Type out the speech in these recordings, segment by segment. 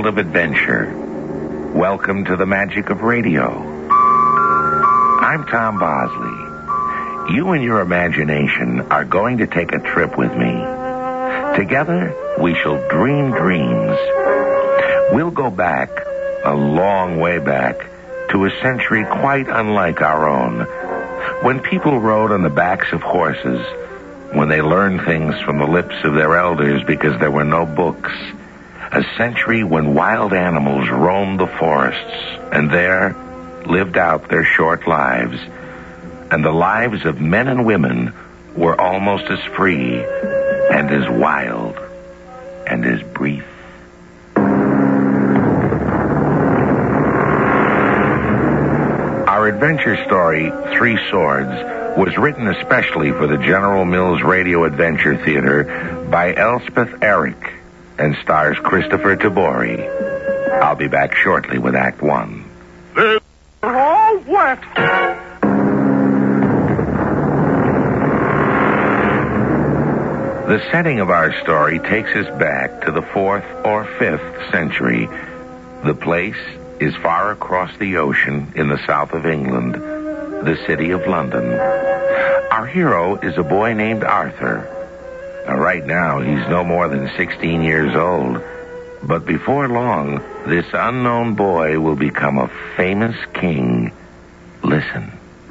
world of adventure. Welcome to the magic of radio. I'm Tom Bosley. You and your imagination are going to take a trip with me. Together, we shall dream dreams. We'll go back, a long way back, to a century quite unlike our own, when people rode on the backs of horses, when they learned things from the lips of their elders because there were no books. A century when wild animals roamed the forests and there lived out their short lives. And the lives of men and women were almost as free and as wild and as brief. Our adventure story, Three Swords, was written especially for the General Mills Radio Adventure Theater by Elspeth Eric and stars Christopher Tabori. I'll be back shortly with Act One. They're all wet. The setting of our story takes us back to the 4th or 5th century. The place is far across the ocean in the south of England, the city of London. Our hero is a boy named Arthur. Right now, he's no more than 16 years old. But before long, this unknown boy will become a famous king. Listen.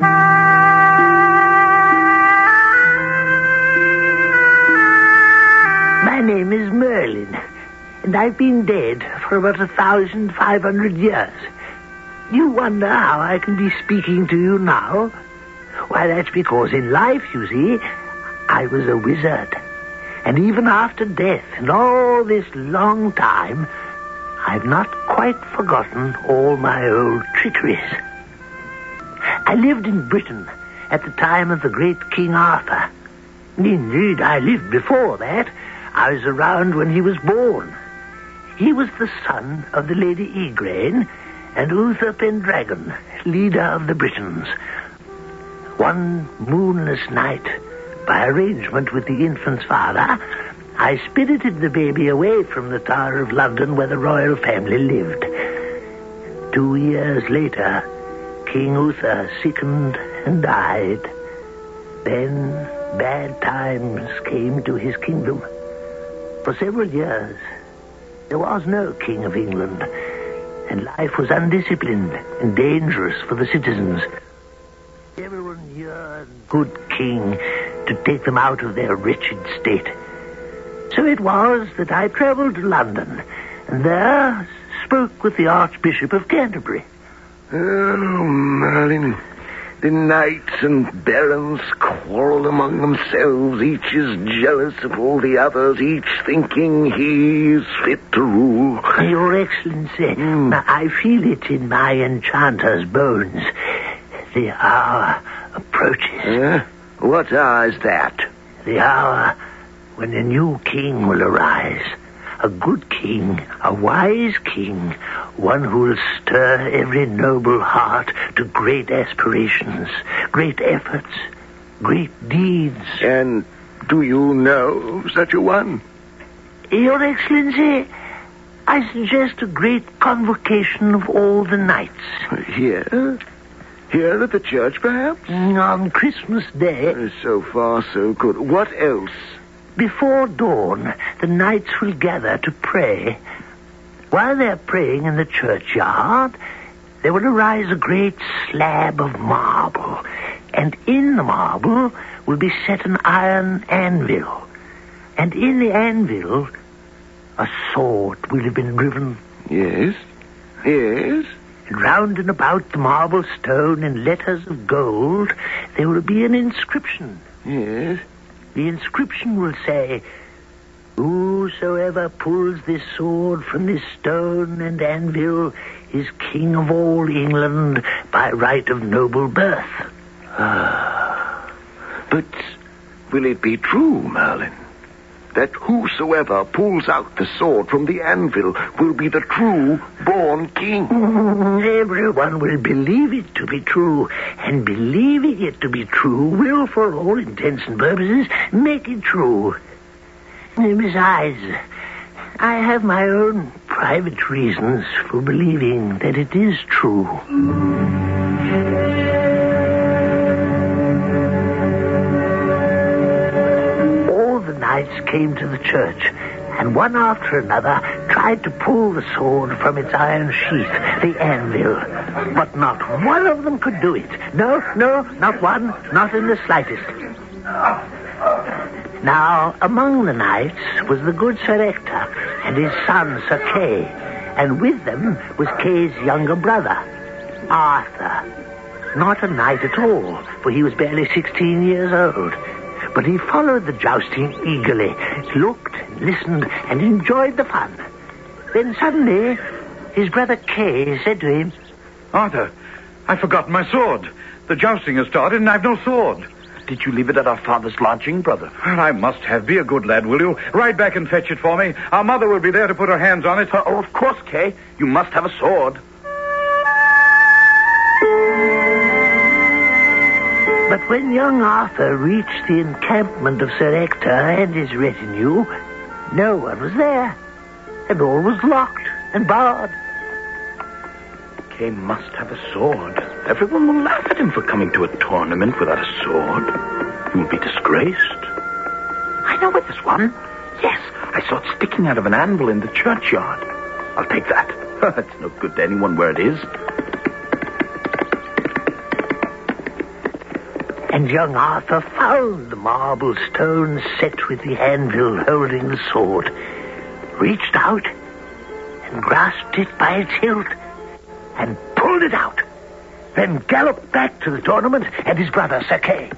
My name is Merlin, and I've been dead for about 1,500 years. You wonder how I can be speaking to you now? Why, that's because in life, you see, I was a wizard. And even after death and all this long time, I've not quite forgotten all my old trickeries. I lived in Britain at the time of the great King Arthur. Indeed, I lived before that. I was around when he was born. He was the son of the Lady Igraine and Uther Pendragon, leader of the Britons. One moonless night, by arrangement with the infant's father, I spirited the baby away from the Tower of London where the royal family lived. 2 years later, King Uther sickened and died. Then bad times came to his kingdom. For several years, there was no King of England, and life was undisciplined and dangerous for the citizens. Everyone yearned good king to take them out of their wretched state. So it was that I traveled to London, and there spoke with the Archbishop of Canterbury. Oh, Merlin, the knights and barons quarrel among themselves. Each is jealous of all the others, each thinking he is fit to rule. Your Excellency, I feel it in my enchanter's bones. The hour approaches. What hour is that? The hour when a new king will arise. A good king, a wise king, one who will stir every noble heart to great aspirations, great efforts, great deeds. And do you know such a one? Your Excellency, I suggest a great convocation of all the knights. Here? Here at the church, perhaps? On Christmas Day. So far, so good. What else? Before dawn, the knights will gather to pray. While they're praying in the churchyard, there will arise a great slab of marble, and in the marble will be set an iron anvil. And in the anvil, a sword will have been driven. Yes, yes. And round and about the marble stone in letters of gold, there will be an inscription. Yes. The inscription will say, "Whosoever pulls this sword from this stone and anvil is king of all England by right of noble birth." But will it be true, Merlin, that whosoever pulls out the sword from the anvil will be the true born king? Everyone will believe it to be true, and believing it to be true will, for all intents and purposes, make it true. Besides, I have my own private reasons for believing that it is true. All the knights came to the church, and one after another tried to pull the sword from its iron sheath, the anvil. But not one of them could do it. No, not one, not in the slightest. Now, among the knights was the good Sir Ector and his son Sir Kay, and with them was Kay's younger brother, Arthur. Not a knight at all, for he was barely 16 years old. But he followed the jousting eagerly, looked, listened, and enjoyed the fun. Then suddenly, his brother Kay said to him, Arthur, I've forgotten my sword. The jousting has started, and I've no sword. Did you leave it at our father's lodging, brother? Well, I must have. Be a good lad, will you? Ride back and fetch it for me. Our mother will be there to put her hands on it. Oh, of course, Kay. You must have a sword. But when young Arthur reached the encampment of Sir Ector and his retinue, no one was there, and all was locked and barred. Kay must have a sword. Everyone will laugh at him for coming to a tournament without a sword. He will be disgraced. I know where there's one. Yes, I saw it sticking out of an anvil in the churchyard. I'll take that. It's no good to anyone where it is. And young Arthur found the marble stone set with the anvil holding the sword, reached out and grasped it by its hilt and pulled it out, then galloped back to the tournament and his brother Sir Kay.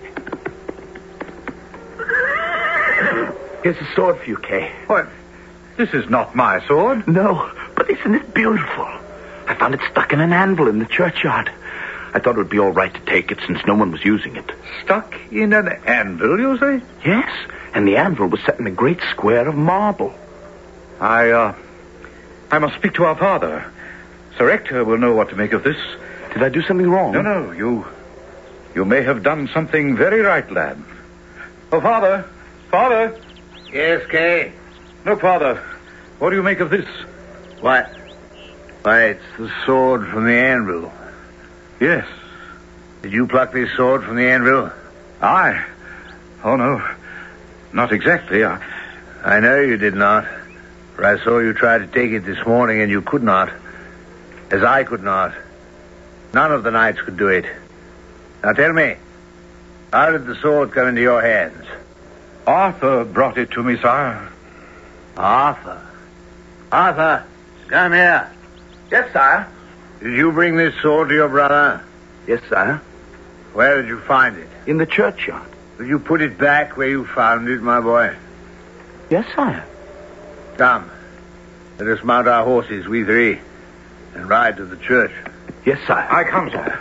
Here's a sword for you, Kay. What? This is not my sword. No, but isn't it beautiful? I found it stuck in an anvil in the churchyard. I thought it would be all right to take it since no one was using it. Stuck in an anvil, you say? Yes, and the anvil was set in a great square of marble. I must speak to our father. Sir Ector will know what to make of this. Did I do something wrong? No, you may have done something very right, lad. Oh, Father! Father! Yes, Kay? Look, Father, what do you make of this? Why, it's the sword from the anvil. Yes. Did you pluck this sword from the anvil? I? Oh, no. Not exactly. I know you did not. For I saw you try to take it this morning, and you could not. As I could not. None of the knights could do it. Now tell me, how did the sword come into your hands? Arthur brought it to me, sire. Arthur? Arthur, come here. Yes, sire. Did you bring this sword to your brother? Yes, sire. Where did you find it? In the churchyard. Will you put it back where you found it, my boy? Yes, sire. Come. Let us mount our horses, we three, and ride to the church. Yes, sire. I come, sire.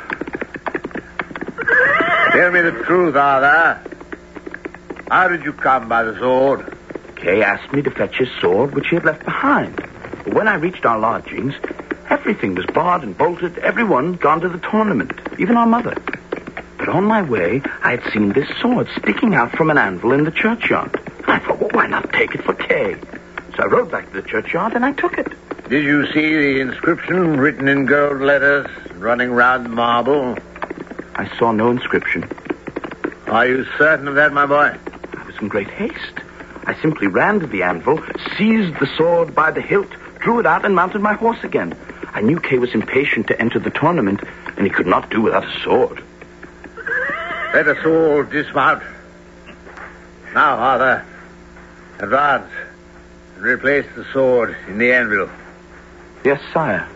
Tell me the truth, Arthur. How did you come by the sword? Kay asked me to fetch his sword, which he had left behind. But when I reached our lodgings, everything was barred and bolted, everyone gone to the tournament, even our mother. But on my way, I had seen this sword sticking out from an anvil in the churchyard. I thought, well, why not take it for Kay? So I rode back to the churchyard and I took it. Did you see the inscription written in gold letters running round the marble? I saw no inscription. Are you certain of that, my boy? I was in great haste. I simply ran to the anvil, seized the sword by the hilt, drew it out, and mounted my horse again. I knew Kay was impatient to enter the tournament, and he could not do without a sword. Let us all dismount. Now, Arthur, advance and replace the sword in the anvil. Yes, sire.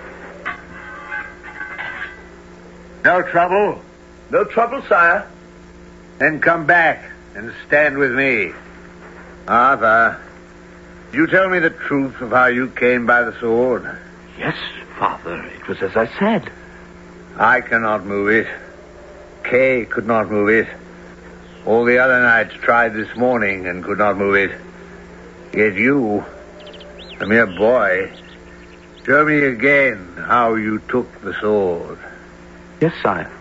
No trouble? No trouble, sire. Then come back and stand with me. Arthur, did you tell me the truth of how you came by the sword? Yes, Father, it was as I said. I cannot move it. Kay could not move it. All the other knights tried this morning and could not move it. Yet you, a mere boy, show me again how you took the sword. Yes, sire.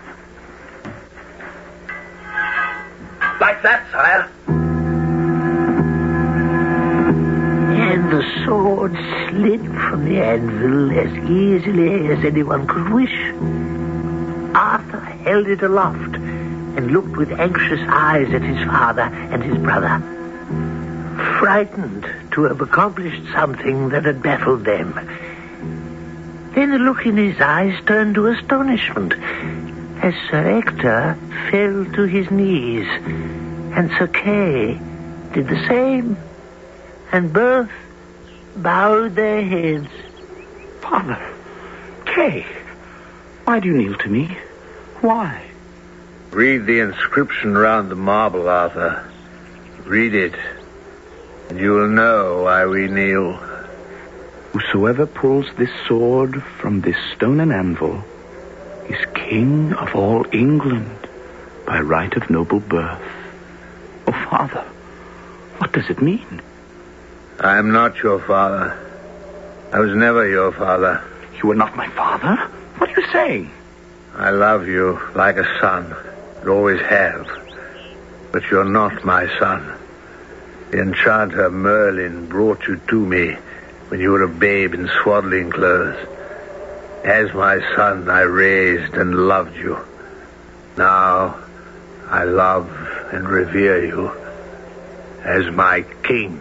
Like that, sire. And The sword slid from the anvil as easily as anyone could wish. Arthur held it aloft and looked with anxious eyes at his father and his brother, frightened to have accomplished something that had baffled them. Then the look in his eyes turned to astonishment as Sir Ector fell to his knees, and Sir Kay did the same, and both bowed their heads. Father, Kay, why do you kneel to me? Why? Read the inscription round the marble, Arthur. Read it, and you will know why we kneel. Whosoever pulls this sword from this stone and anvil is king of all England by right of noble birth. Oh, Father, what does it mean? I am not your father. I was never your father. You are not my father? What are you saying? I love you like a son, and always have. But you're not my son. The enchanter Merlin brought you to me when you were a babe in swaddling clothes. As my son, I raised and loved you. Now, I love and revere you as my king.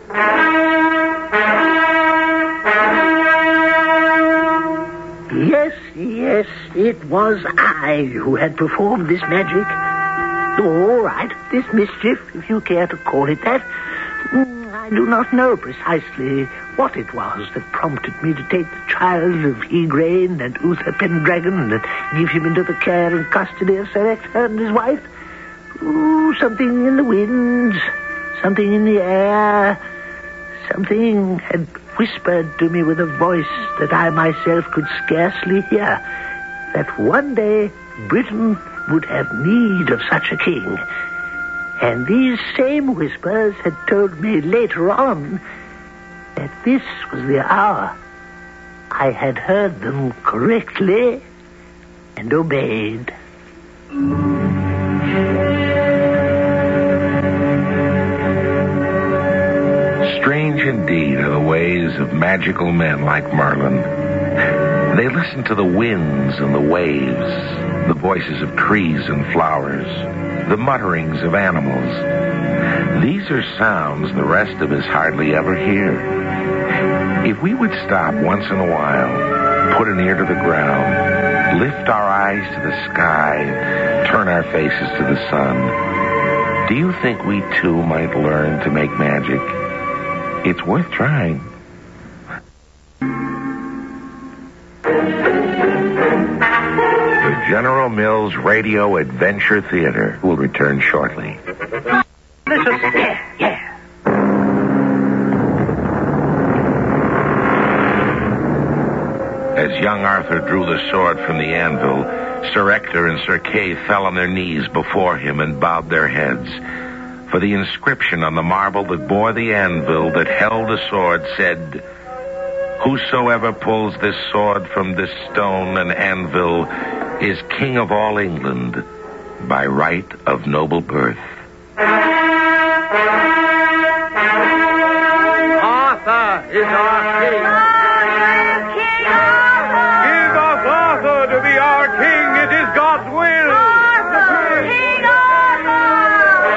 Yes, it was I who had performed this magic. All right, this mischief, if you care to call it that. I do not know precisely what it was that prompted me to take the child of Igraine and Uther Pendragon and give him into the care and custody of Sir Ector and his wife. Something in the winds, something in the air, something had whispered to me with a voice that I myself could scarcely hear, that one day Britain would have need of such a king. And these same whispers had told me later on that this was the hour. I had heard them correctly and obeyed. Strange indeed are the ways of magical men like Merlin. They listen to the winds and the waves, the voices of trees and flowers, the mutterings of animals. These are sounds the rest of us hardly ever hear. If we would stop once in a while, put an ear to the ground, lift our eyes to the sky, turn our faces to the sun, do you think we too might learn to make magic? It's worth trying. The General Mills Radio Adventure Theater will return shortly. Yeah. As young Arthur drew the sword from the anvil, Sir Ector and Sir Kay fell on their knees before him and bowed their heads. For the inscription on the marble that bore the anvil that held the sword said, "Whosoever pulls this sword from this stone and anvil is king of all England by right of noble birth." Arthur is our king. King Arthur! Give us Arthur to be our king. It is God's will. Arthur! King Arthur!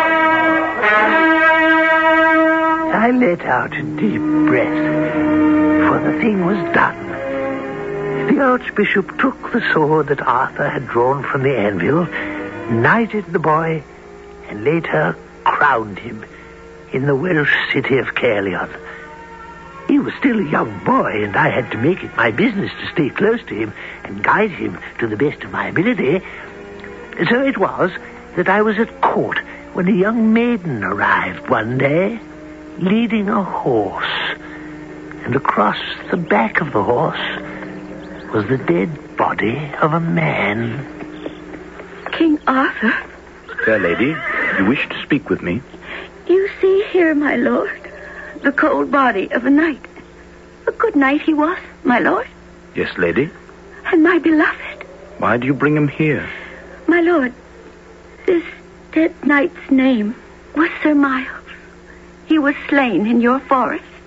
I let out a deep breath, for the thing was done. The Archbishop took the sword that Arthur had drawn from the anvil, knighted the boy, and later crowned him in the Welsh city of Caerleon. He was still a young boy, and I had to make it my business to stay close to him and guide him to the best of my ability. So it was that I was at court when a young maiden arrived one day, leading a horse, and across the back of the horse was the dead body of a man. King Arthur. Fair lady, you wish to speak with me? You see here, my lord, the cold body of a knight. A good knight he was, my lord. Yes, lady. And my beloved. Why do you bring him here? My lord, this dead knight's name was Sir Miles. He was slain in your forest.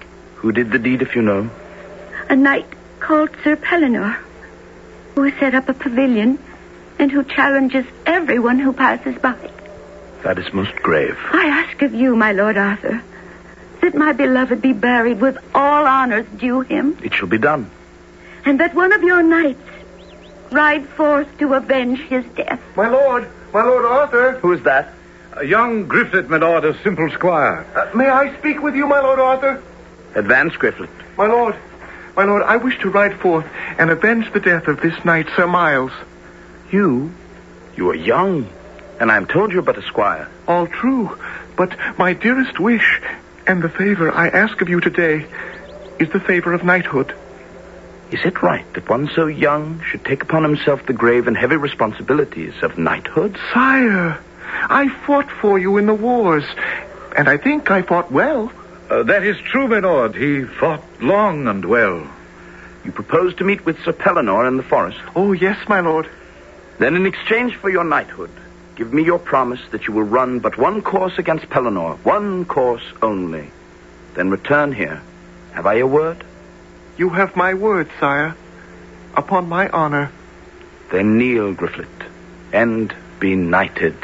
Who did the deed, if you know? A knight called Sir Pellinore, who has set up a pavilion and who challenges everyone who passes by. That is most grave. I ask of you, my Lord Arthur, that my beloved be buried with all honors due him, It shall be done. and that one of your knights ride forth to avenge his death. My lord Arthur. Who is that? A young Grifflet, my lord, a simple squire. May I speak with you, my lord Arthur? Advance, Grifflet. My lord, I wish to ride forth and avenge the death of this knight, Sir Miles. You are young, and I am told you're but a squire. All true, but my dearest wish and the favor I ask of you today is the favor of knighthood. Is it right that one so young should take upon himself the grave and heavy responsibilities of knighthood? Sire, I fought for you in the wars, and I think I fought well. That is true, my lord. He fought long and well. You propose to meet with Sir Pellinore in the forest. Oh, yes, my lord. Then in exchange for your knighthood, give me your promise that you will run but one course against Pellinore. One course only. Then return here. Have I your word? You have my word, sire. Upon my honor. Then kneel, Grifflet, and be knighted.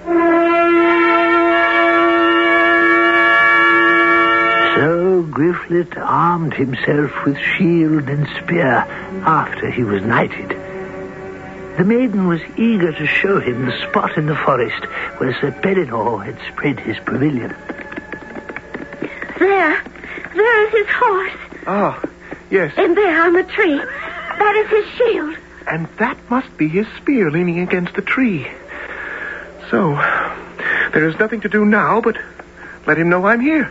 So Grifflet armed himself with shield and spear after he was knighted. The maiden was eager to show him the spot in the forest where Sir Pellinore had spread his pavilion. There is his horse. Ah, yes. And there on the tree. That is his shield. And that must be his spear leaning against the tree. So, there is nothing to do now but let him know I'm here.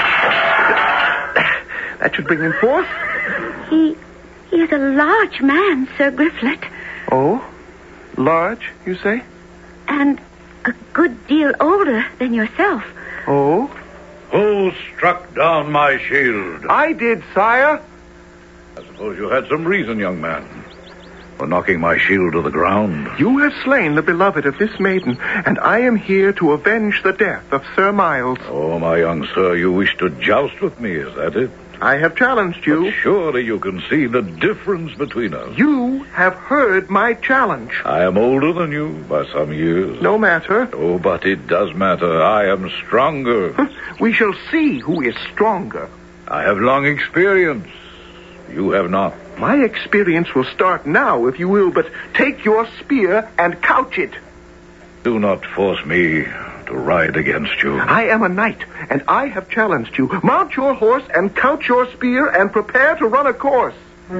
That should bring him forth. He is a large man, Sir Grifflet. Oh? Large, you say? And a good deal older than yourself. Oh? Who struck down my shield? I did, sire. I suppose you had some reason, young man, for knocking my shield to the ground. You have slain the beloved of this maiden, and I am here to avenge the death of Sir Miles. Oh, my young sir, you wish to joust with me, is that it? I have challenged you. But surely you can see the difference between us. You have heard my challenge. I am older than you by some years. No matter. Oh, but it does matter. I am stronger. We shall see who is stronger. I have long experience. You have not. My experience will start now, if you will, but take your spear and couch it. Do not force me to ride against you. I am a knight, and I have challenged you. Mount your horse and couch your spear and prepare to run a course.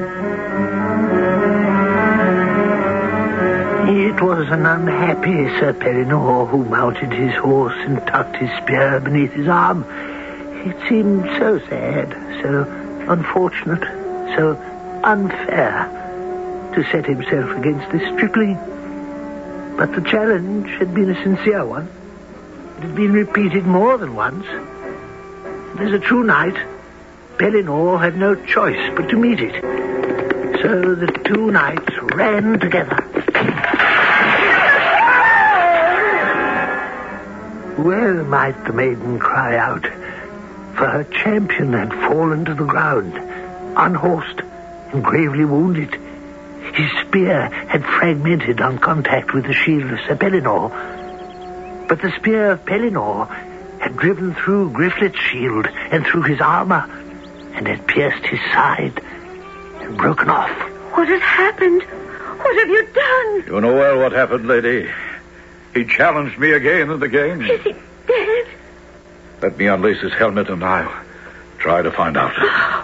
It was an unhappy Sir Pellinore who mounted his horse and tucked his spear beneath his arm. It seemed so sad, so unfortunate, so unfair to set himself against this stripling. But the challenge had been a sincere one. It had been repeated more than once. As a true knight, Pellinore had no choice but to meet it. So the two knights ran together. Well might the maiden cry out, for her champion had fallen to the ground, unhorsed and gravely wounded. His spear had fragmented on contact with the shield of Sir Pellinore. But the spear of Pellinore had driven through Grifflet's shield and through his armor, and had pierced his side and broken off. What has happened? What have you done? You know well what happened, lady. He challenged me again and again. Is he dead? Let me unlace his helmet and I'll try to find out.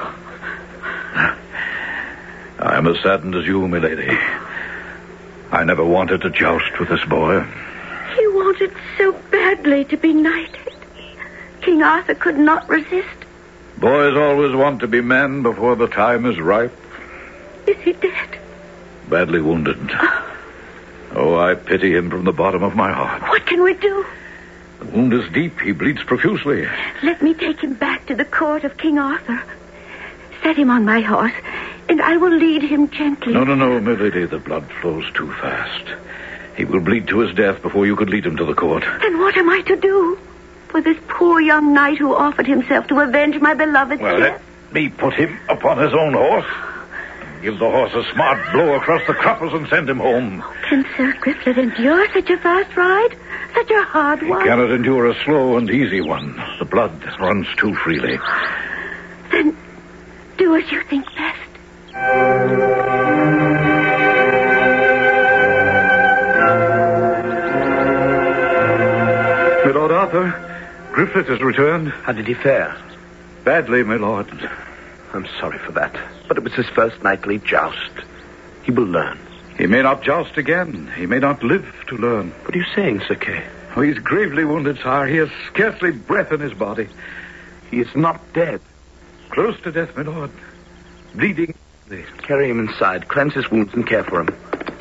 I am as saddened as you, milady. I never wanted to joust with this boy. He wanted so badly to be knighted. King Arthur could not resist. Boys always want to be men before the time is ripe. Is he dead? Badly wounded. Oh, I pity him from the bottom of my heart. What can we do? The wound is deep. He bleeds profusely. Let me take him back to the court of King Arthur. Set him on my horse, and I will lead him gently. No, milady. The blood flows too fast. He will bleed to his death before you could lead him to the court. Then what am I to do for this poor young knight who offered himself to avenge my beloved's death? Let me put him upon his own horse. Give the horse a smart blow across the cruppers and send him home. Can Sir Griflet endure such a fast ride? Such a hard one? He cannot endure a slow and easy one. The blood runs too freely. Then do as you think best. My Lord Arthur, Griflet has returned. How did he fare? Badly, my lord. I'm sorry for that. But it was his first knightly joust. He will learn. He may not joust again. He may not live to learn. What are you saying, Sir Kay? Oh, he's gravely wounded, sire. He has scarcely breath in his body. He is not dead. Close to death, my lord. Bleeding. Carry him inside. Cleanse his wounds and care for him.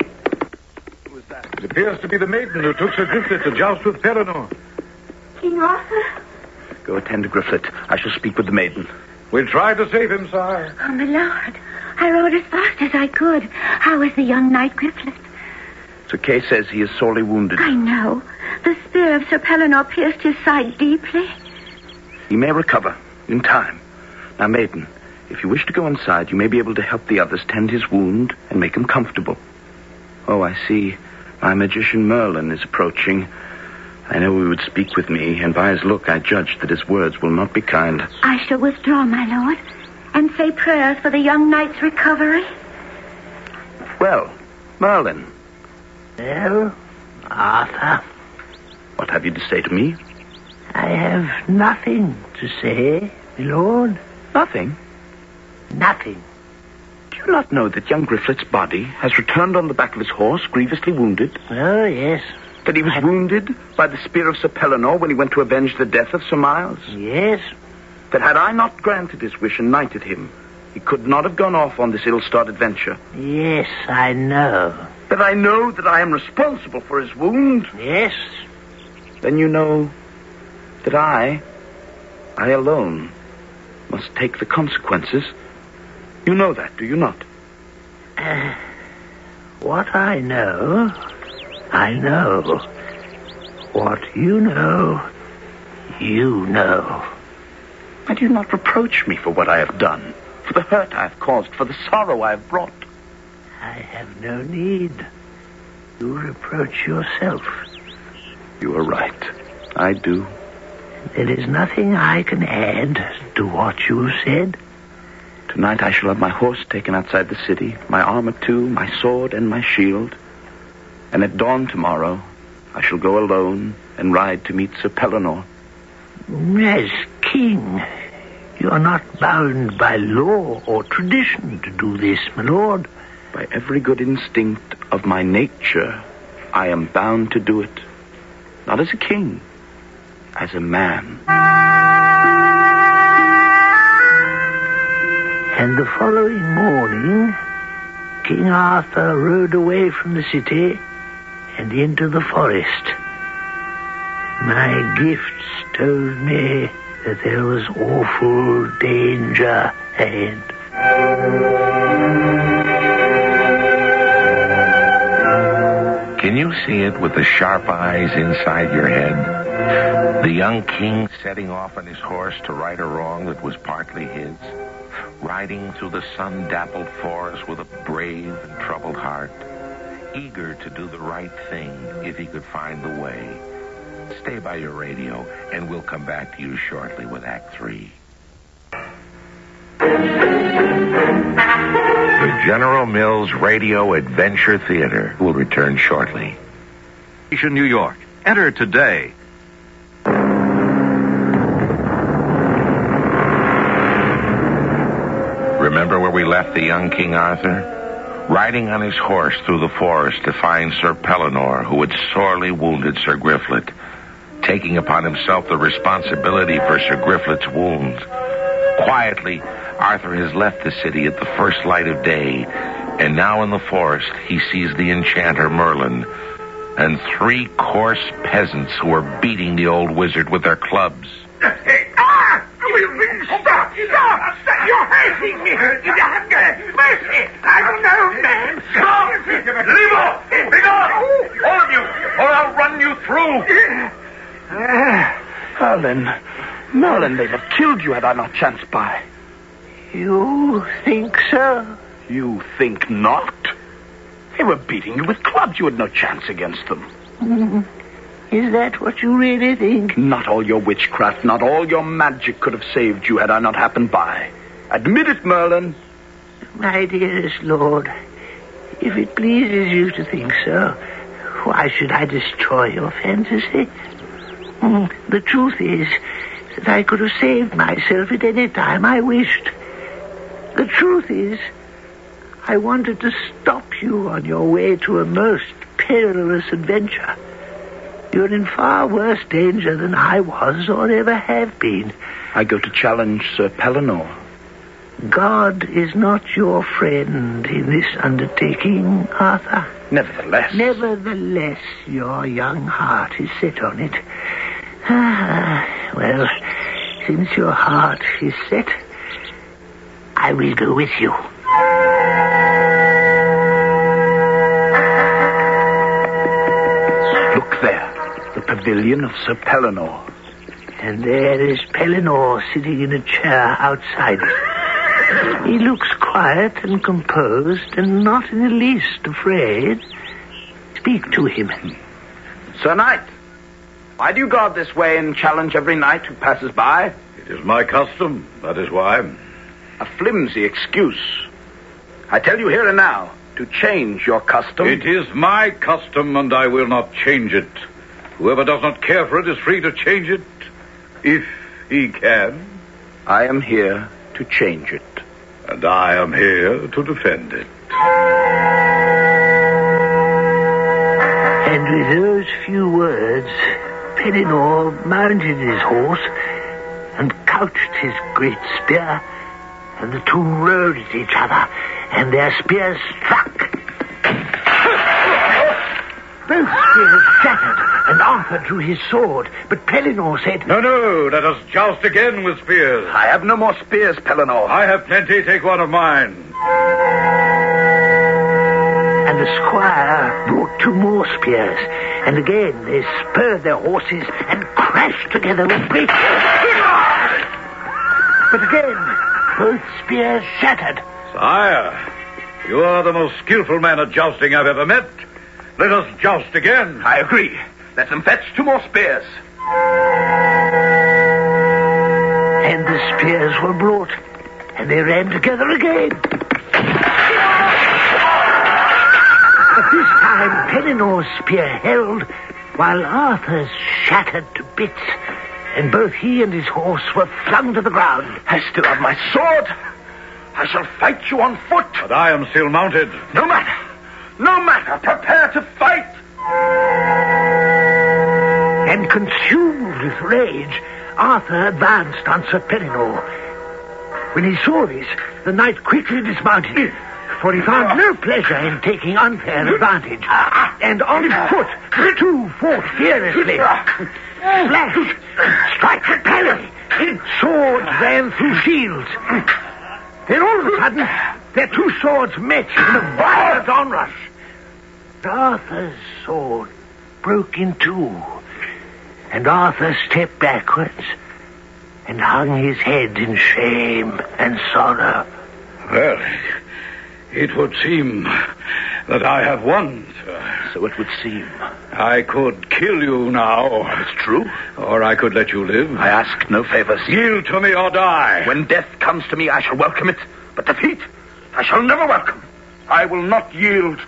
Who is that? It appears to be the maiden who took Sir Griflet to joust with Pellinore. King Arthur? Go attend to Griflet. I shall speak with the maiden. We'll try to save him, sire. Oh, my lord. I rode as fast as I could. How is the young knight Griflet? Sir Kay says he is sorely wounded. I know. The spear of Sir Pellinore pierced his side deeply. He may recover in time. Now, maiden, if you wish to go inside, you may be able to help the others tend his wound and make him comfortable. Oh, I see. My magician Merlin is approaching. I know he would speak with me, and by his look I judge that his words will not be kind. I shall withdraw, my lord, and say prayers for the young knight's recovery. Well, Merlin. Well, Arthur, What have you to say to me? I have nothing to say, my lord. Nothing. Nothing. Do you not know that young Griflet's body has returned on the back of his horse, grievously wounded? Oh, yes. That he was wounded by the spear of Sir Pellinore when he went to avenge the death of Sir Miles? Yes. That had I not granted his wish and knighted him, he could not have gone off on this ill-starred adventure. Yes, I know. That I know that I am responsible for his wound? Yes. Then you know that I alone, must take the consequences. You know that, do you not? What I know. What you know. I do not reproach me for what I have done, for the hurt I have caused, for the sorrow I have brought. I have no need. You reproach yourself. You are right. I do. There is nothing I can add to what you have said. Tonight I shall have my horse taken outside the city, my armor too, my sword and my shield. And at dawn tomorrow, I shall go alone and ride to meet Sir Pellinore. As king, you are not bound by law or tradition to do this, my lord. By every good instinct of my nature, I am bound to do it. Not as a king, as a man. And the following morning, King Arthur rode away from the city and into the forest. My gifts told me that there was awful danger ahead. Can you see it with the sharp eyes inside your head? The young king setting off on his horse to right a wrong that was partly his, riding through the sun-dappled forest with a brave and troubled heart, eager to do the right thing if he could find the way. Stay by your radio, and we'll come back to you shortly with Act 3. The General Mills Radio Adventure Theater will return shortly. New York. Enter today. Remember where we left the young King Arthur? Riding on his horse through the forest to find Sir Pellinore, who had sorely wounded Sir Griflet, taking upon himself the responsibility for Sir Griflet's wounds. Quietly, Arthur has left the city at the first light of day, and now in the forest he sees the enchanter Merlin and 3 coarse peasants who are beating the old wizard with their clubs. Stop! You're hurting me! Mercy! I don't know, man! Stop! Leave off! Begone! All of you, or I'll run you through! Merlin, they'd have killed you had I not chanced by. You think so? You think not? They were beating you with clubs. You had no chance against them. Is that what you really think? Not all your witchcraft, not all your magic could have saved you had I not happened by. Admit it, Merlin. My dearest lord, if it pleases you to think so, why should I destroy your fantasy? The truth is that I could have saved myself at any time I wished. The truth is, I wanted to stop you on your way to a most perilous adventure. You're in far worse danger than I was or ever have been. I go to challenge Sir Pellinore. God is not your friend in this undertaking, Arthur. Nevertheless, your young heart is set on it. Well, since your heart is set, I will go with you. Look there, the pavilion of Sir Pellinore. And there is Pellinore sitting in a chair outside it. He looks quiet and composed and not in the least afraid. Speak to him. Sir Knight, why do you go out this way and challenge every knight who passes by? It is my custom, that is why. A flimsy excuse. I tell you here and now to change your custom. It is my custom, and I will not change it. Whoever does not care for it is free to change it, if he can. I am here to change it. And I am here to defend it. And with those few words, Pellinore mounted his horse and couched his great spear, and the two rode at each other, and their spears struck. Both spears shattered, and Arthur drew his sword, but Pellinore said, No, let us joust again with spears. I have no more spears, Pellinore. I have plenty, take one of mine. And the squire brought two more spears, and again they spurred their horses and crashed together with great force. But again, both spears shattered. Sire, you are the most skillful man at jousting I've ever met. Let us joust again. I agree. Let them fetch two more spears. And the spears were brought, and they ran together again. But this time, Pellinore's spear held, while Arthur's shattered to bits, and both he and his horse were flung to the ground. I still have my sword. I shall fight you on foot. But I am still mounted. No matter. Prepare to fight. And consumed with rage, Arthur advanced on Sir Pellinore. When he saw this, the knight quickly dismounted, for he found no pleasure in taking unfair advantage. And on foot, the two fought furiously. Slash, strike, parry. Swords ran through shields. Then all of a sudden, their two swords met in a violent onrush. Arthur's sword broke in two, and Arthur stepped backwards and hung his head in shame and sorrow. Well, it would seem that I have won, sir. So it would seem. I could kill you now. It's true. Or I could let you live. I ask no favors. Yield to me or die. When death comes to me, I shall welcome it. But defeat, I shall never welcome. I will not yield.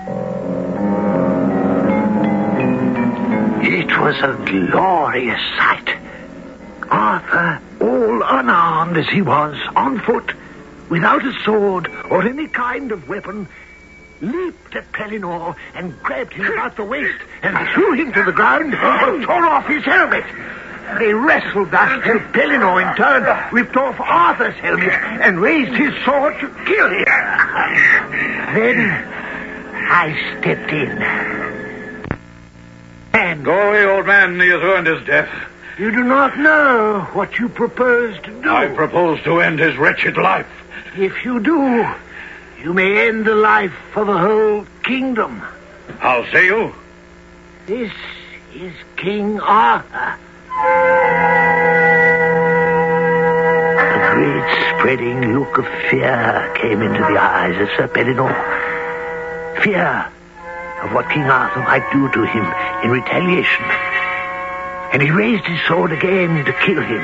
It was a glorious sight. Arthur, all unarmed as he was, on foot, without a sword or any kind of weapon, leaped at Pellinore and grabbed him about the waist and threw him to the ground and tore off his helmet. They wrestled thus till Pellinore in turn ripped off Arthur's helmet and raised his sword to kill him. Then I stepped in. And go away, old man. He has earned his death. You do not know what you propose to do. I propose to end his wretched life. If you do, you may end the life of a whole kingdom. How say you? This is King Arthur. The great spreading look of fear came into the eyes of Sir Pellinore. Fear of what King Arthur might do to him in retaliation. And he raised his sword again to kill him.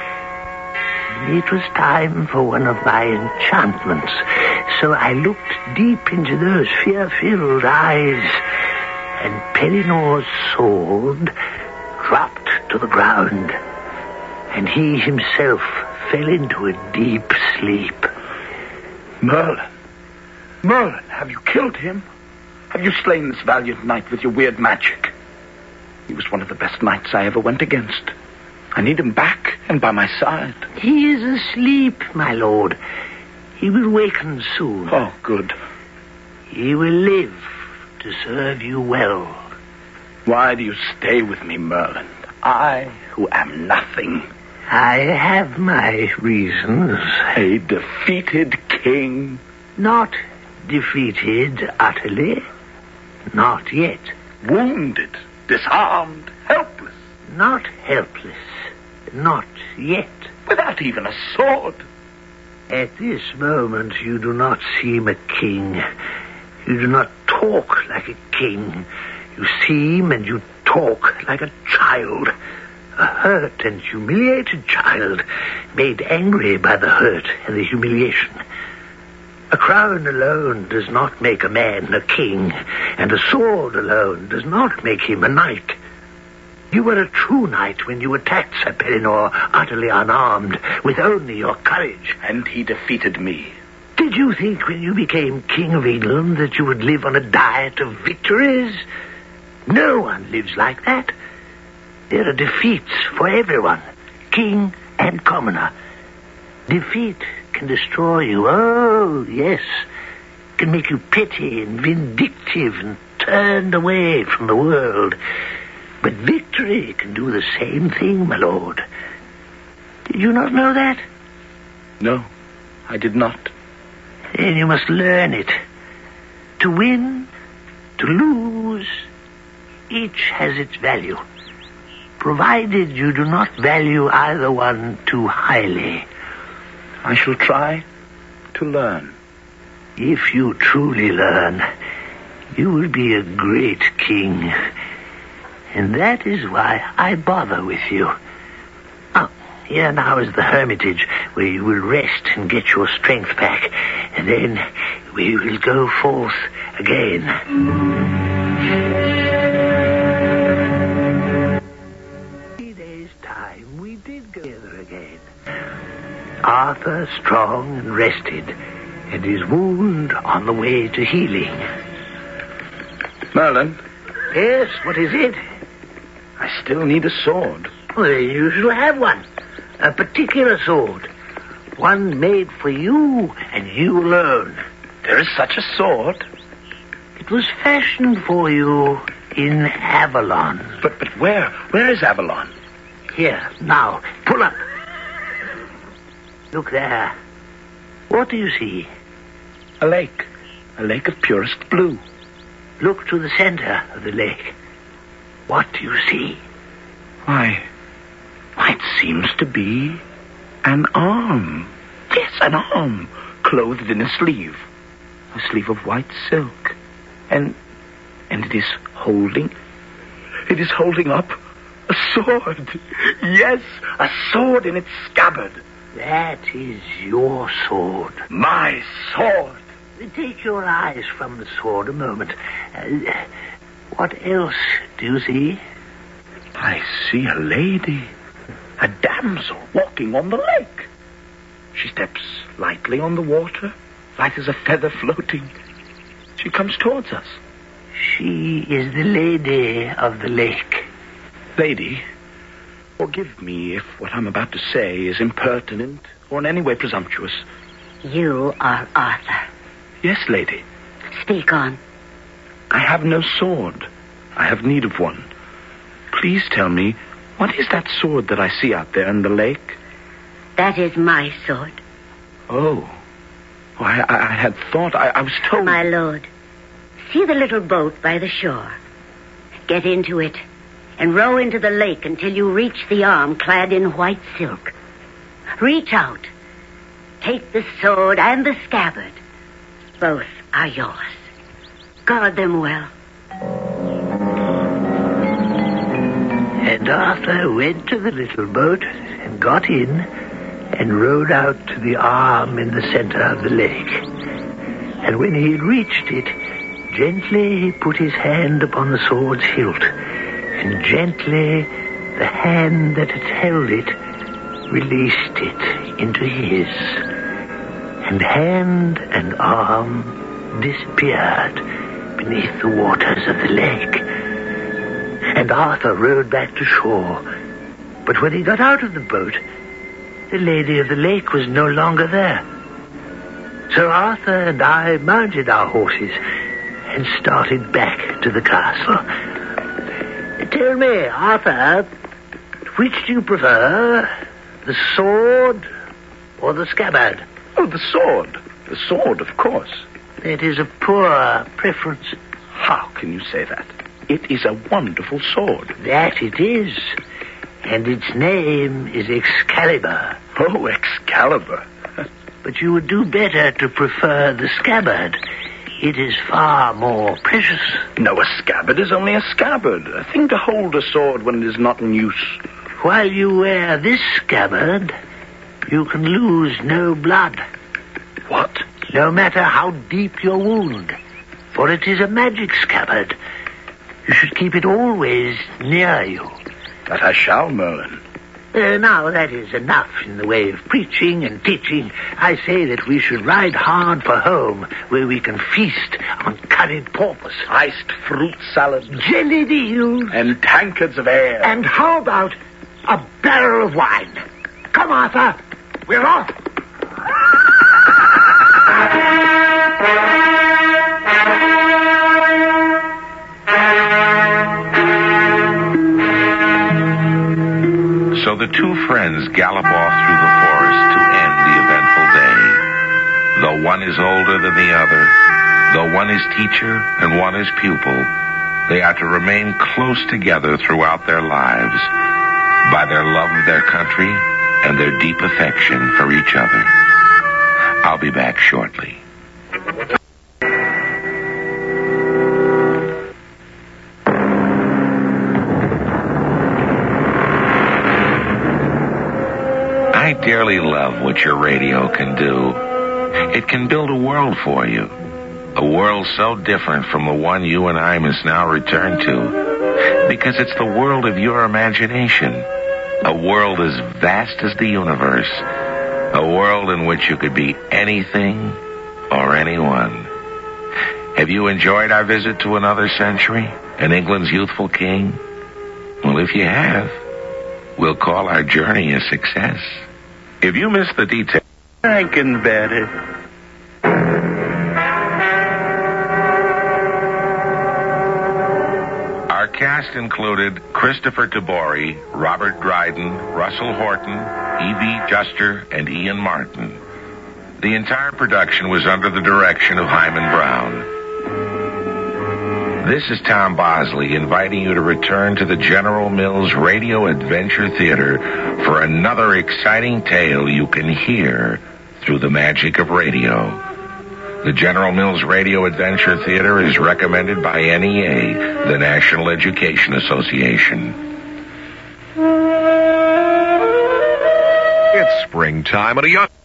It was time for one of my enchantments, so I looked deep into those fear-filled eyes, and Pellinore's sword dropped to the ground, and he himself fell into a deep sleep. Merlin, have you killed him? Have you slain this valiant knight with your weird magic? He was one of the best knights I ever went against. I need him back and by my side. He is asleep, my lord. He will waken soon. Oh, good. He will live to serve you well. Why do you stay with me, Merlin? I, who am nothing. I have my reasons. A defeated king. Not defeated utterly. Not yet. Wounded, disarmed, helpless. Not helpless. Not yet. Without even a sword. At this moment you do not seem a king. You do not talk like a king. You seem and you talk like a child. A hurt and humiliated child, made angry by the hurt and the humiliation. A crown alone does not make a man a king, and a sword alone does not make him a knight. You were a true knight when you attacked Sir Pellinore, utterly unarmed, with only your courage. And he defeated me. Did you think when you became King of England that you would live on a diet of victories? No one lives like that. There are defeats for everyone, king and commoner. Defeat can destroy you. Oh, yes. Can make you petty and vindictive and turned away from the world. But victory can do the same thing, my lord. Did you not know that? No, I did not. Then you must learn it. To win, to lose, each has its value. Provided you do not value either one too highly. I shall try to learn. If you truly learn, you will be a great king. And that is why I bother with you. Oh, here now is the hermitage where you will rest and get your strength back. And then we will go forth again. 3 days' time we did go together again. Arthur strong and rested, and his wound on the way to healing. Merlin? Yes, what is it? I still need a sword. Well, you shall have one. A particular sword. One made for you and you alone. There is such a sword? It was fashioned for you in Avalon. But where? Where is Avalon? Here, now, pull up. Look there. What do you see? A lake. A lake of purest blue. Look to the center of the lake. What do you see? Why, it seems to be an arm. Yes, an arm, clothed in a sleeve of white silk. And it is holding up a sword. Yes, a sword in its scabbard. That is your sword. My sword. Take your eyes from the sword a moment. What else do you see? I see a lady, a damsel walking on the lake. She steps lightly on the water, light as a feather floating. She comes towards us. She is the lady of the lake. Lady, forgive me if what I'm about to say is impertinent or in any way presumptuous. You are Arthur. Yes, lady. Speak on. I have no sword. I have need of one. Please tell me, what is that sword that I see out there in the lake? That is my sword. Oh. I had thought, I was told... My lord, see the little boat by the shore. Get into it and row into the lake until you reach the arm clad in white silk. Reach out take the sword and the scabbard. Both are yours. Guard them well. And Arthur went to the little boat and got in and rowed out to the arm in the center of the lake. And when he had reached it, gently he put his hand upon the sword's hilt, and gently the hand that had held it released it into his. And hand and arm disappeared beneath the waters of the lake. And Arthur rowed back to shore. But when he got out of the boat, the Lady of the Lake was no longer there. So Arthur and I mounted our horses and started back to the castle. Tell me, Arthur, which do you prefer, the sword or the scabbard? Oh, the sword. The sword, of course. That is a poor preference. How can you say that? It is a wonderful sword. That it is. And its name is Excalibur. Oh, Excalibur. But you would do better to prefer the scabbard. It is far more precious. No, a scabbard is only a scabbard. A thing to hold a sword when it is not in use. While you wear this scabbard, you can lose no blood. What? No matter how deep your wound. For it is a magic scabbard. You should keep it always near you. That I shall, Merlin. Now, that is enough in the way of preaching and teaching. I say that we should ride hard for home, where we can feast on curried porpoise, iced fruit salad, jellied eels, and tankards of ale. And how about a barrel of wine? Come, Arthur, we're off. So the two friends gallop off through the forest to end the eventful day. Though one is older than the other, though one is teacher and one is pupil, they are to remain close together throughout their lives by their love of their country and their deep affection for each other. I'll be back shortly. I dearly love what your radio can do. It can build a world for you. A world so different from the one you and I must now return to. Because it's the world of your imagination. A world as vast as the universe. A world in which you could be anything or anyone. Have you enjoyed our visit to another century and England's youthful king? Well, if you have, we'll call our journey a success. If you missed the details, I can bear it. Our cast included Christopher Tabori, Robert Dryden, Russell Horton, E.V. Juster, and Ian Martin. The entire production was under the direction of Hyman Brown. This is Tom Bosley inviting you to return to the General Mills Radio Adventure Theater for another exciting tale you can hear through the magic of radio. The General Mills Radio Adventure Theater is recommended by NEA, the National Education Association. It's springtime and a young...